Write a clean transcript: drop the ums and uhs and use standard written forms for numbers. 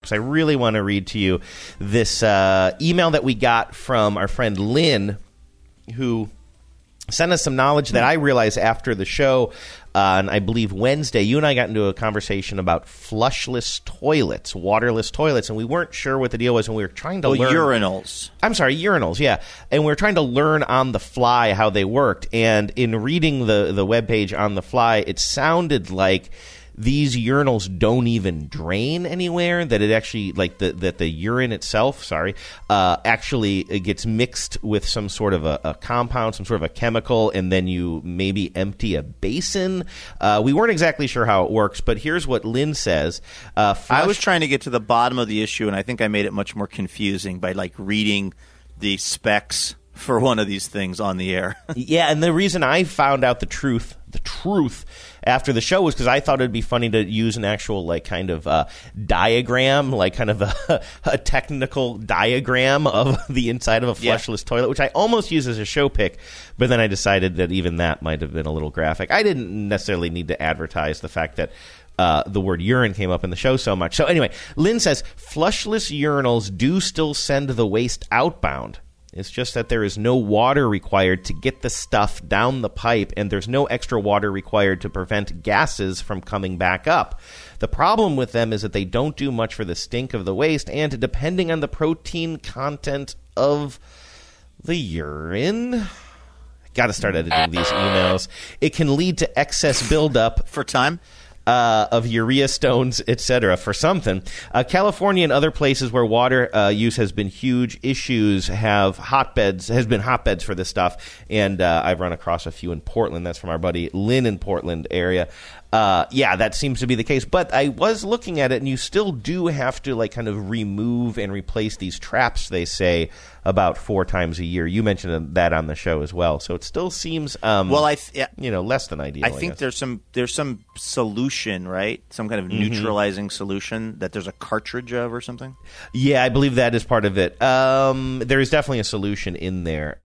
I really want to read to you this email that we got from our friend Lynn, who sent us some knowledge that I realized after the show on, I believe, Wednesday. You and I got into a conversation about flushless toilets, waterless toilets, and we weren't sure what the deal was, and we were trying to learn. Urinals. I'm sorry, urinals, yeah. And we were trying to learn on the fly how they worked, and in reading the webpage on the fly, it sounded like these urinals don't even drain anywhere, that it actually, like that the urine itself, actually it gets mixed with some sort of a compound, some sort of a chemical, and then you maybe empty a basin. We weren't exactly sure how it works, but here's what Lynn says. I was trying to get to the bottom of the issue, and I think I made it much more confusing by reading the specs for one of these things on the air. Yeah, and the reason I found out the truth after the show was because I thought it'd be funny to use an actual diagram, kind of a technical diagram of the inside of a flushless toilet, which I almost used as a show pick, but then I decided that even that might have been a little graphic. I didn't necessarily need to advertise the fact that the word urine came up in the show so much. So anyway, Lynn says, flushless urinals do still send the waste outbound. It's just that there is no water required to get the stuff down the pipe, and there's no extra water required to prevent gases from coming back up. The problem with them is that they don't do much for the stink of the waste, and depending on the protein content of the urine... Got to start editing these emails. It can lead to excess buildup. For time? Of urea stones, etc. For something. California and other places where water use has been huge issues has been hotbeds for this stuff. And I've run across a few in Portland. That's from our buddy Lynn in Portland area. That seems to be the case. But I was looking at it, and you still do have to kind of remove and replace these traps, they say, about 4 times a year. You mentioned that on the show as well. So it still seems less than ideal. I think there's some solution, right? Some kind of neutralizing solution that there's a cartridge of or something? Yeah, I believe that is part of it. There is definitely a solution in there.